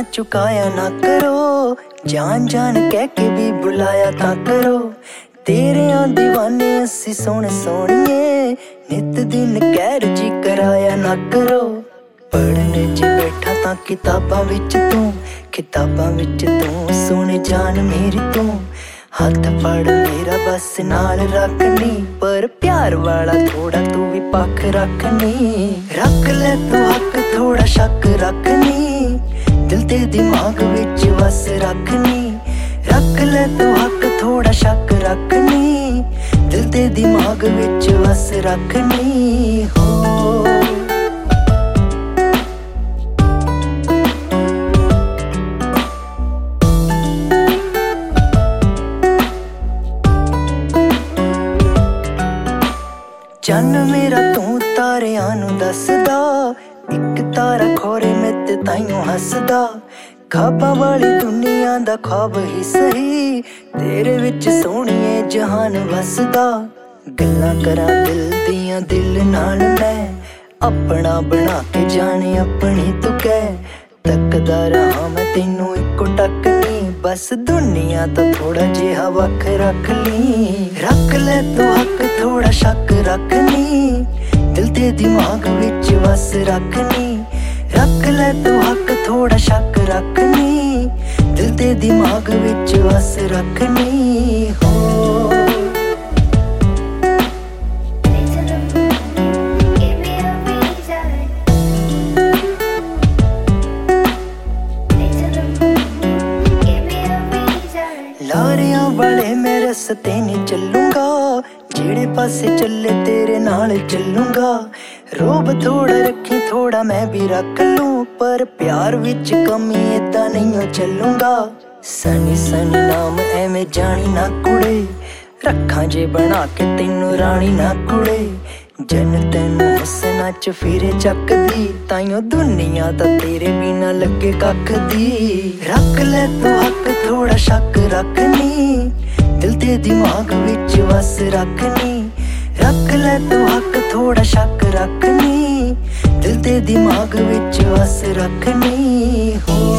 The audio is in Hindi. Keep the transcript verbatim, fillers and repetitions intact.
ना चुकाया ना करो, जान जान कह के भी बुलाया था करो। तेरे आ दीवाने असी सोने सोनिए, नित दिन कैर जी कराया ना करो। पढ़ने च बैठा तां किताबां विच तू, किताबां विच तू सोने जान मेरी तू। हाथ फड़ मेरा बस नाल रखनी, पर प्यार वाला थोड़ा तू भी पक्ख रखनी। रख ले तू हक थोड़ा शक रखनी, दिल ते दिमाग विच बस रखनी। रख ले तू हक थोड़ा शक रखनी, दिल ते दिमाग विच बस रखनी हो। चन्न मेरा तू तारियां नू दसदा, इक तारा खोरे में ते ताइयों हसदा। ख्वाबां वाली दुनिया दा ख्वाब ही सही, तेरे विच सोहणिए जहान वसदा। गल्लां करां दिल दियां दिल नाल मैं, अपना बना के जाने अपनी तू कह। तकदा रहा मैं तैनू इको टकनी, बस दुनिया तो थोड़ा जिहा वख रख ली। रख ले तू हक थोड़ा शक रखनी, दिल ते दिमाग विच बस रखनी। रख ले तू हक थोड़ा शक रखनी, दिल ते दिमाग विच बस रखनी हो। लारियां वाले मैं रस्ते नहीं चलूंगा, जेड़े पासे चले तेरे नाल चलूंगा। रोब थोड़ा रखी थोड़ा मैं भी रख लूं, पर प्यार विच कमी इदा नहीं चलूंगा। सनी सनी नाम एवें जानी ना कुड़े, रखा जे बना के तैनू रानी ना कुड़े। जन तैनू हसना च फिरे चकदी, ताइयों दुनिया दा तेरे बिना लगे कख दी। रख ले तू हक थोड़ा शक रखनी, दिल ते दिमाग विच बस रखनी। रख ले तू हक थोड़ा शक रखनी, दिल ते दिमाग विच बस रखनी हो।